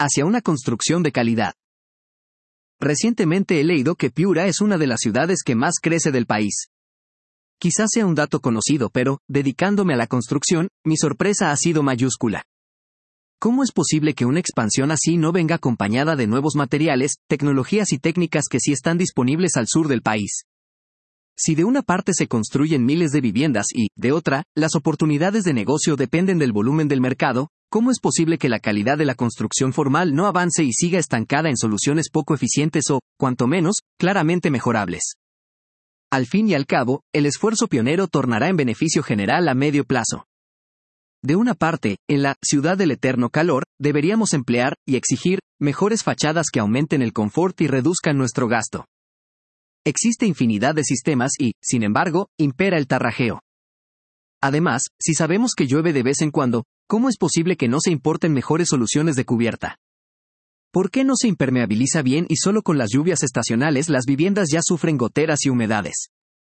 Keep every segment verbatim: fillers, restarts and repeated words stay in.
hacia una construcción de calidad. Recientemente he leído que Piura es una de las ciudades que más crece del país. Quizás sea un dato conocido, pero, dedicándome a la construcción, mi sorpresa ha sido mayúscula. ¿Cómo es posible que una expansión así no venga acompañada de nuevos materiales, tecnologías y técnicas que sí están disponibles al sur del país? Si de una parte se construyen miles de viviendas y, de otra, las oportunidades de negocio dependen del volumen del mercado, ¿cómo es posible que la calidad de la construcción formal no avance y siga estancada en soluciones poco eficientes o, cuanto menos, claramente mejorables? Al fin y al cabo, el esfuerzo pionero tornará en beneficio general a medio plazo. De una parte, en la ciudad del eterno calor, deberíamos emplear y exigir mejores fachadas que aumenten el confort y reduzcan nuestro gasto. Existe infinidad de sistemas y, sin embargo, impera el tarrajeo. Además, si sabemos que llueve de vez en cuando, ¿cómo es posible que no se importen mejores soluciones de cubierta? ¿Por qué no se impermeabiliza bien y solo con las lluvias estacionales las viviendas ya sufren goteras y humedades?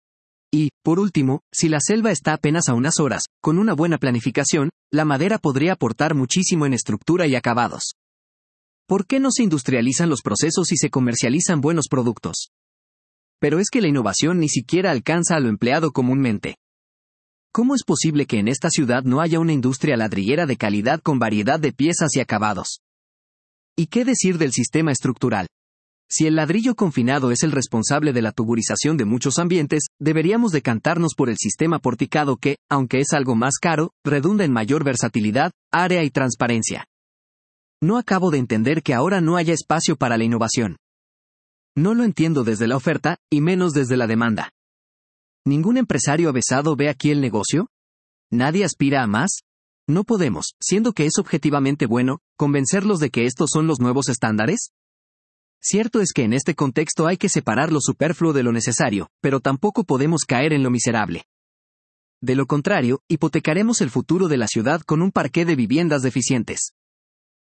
Y, por último, si la selva está apenas a unas horas, con una buena planificación, la madera podría aportar muchísimo en estructura y acabados. ¿Por qué no se industrializan los procesos y se comercializan buenos productos? Pero es que la innovación ni siquiera alcanza a lo empleado comúnmente. ¿Cómo es posible que en esta ciudad no haya una industria ladrillera de calidad con variedad de piezas y acabados? ¿Y qué decir del sistema estructural? Si el ladrillo confinado es el responsable de la tuburización de muchos ambientes, deberíamos decantarnos por el sistema porticado que, aunque es algo más caro, redunda en mayor versatilidad, área y transparencia. No acabo de entender que ahora no haya espacio para la innovación. No lo entiendo desde la oferta, y menos desde la demanda. ¿Ningún empresario avesado ve aquí el negocio? ¿Nadie aspira a más? ¿No podemos, siendo que es objetivamente bueno, convencerlos de que estos son los nuevos estándares? Cierto es que en este contexto hay que separar lo superfluo de lo necesario, pero tampoco podemos caer en lo miserable. De lo contrario, hipotecaremos el futuro de la ciudad con un parqué de viviendas deficientes.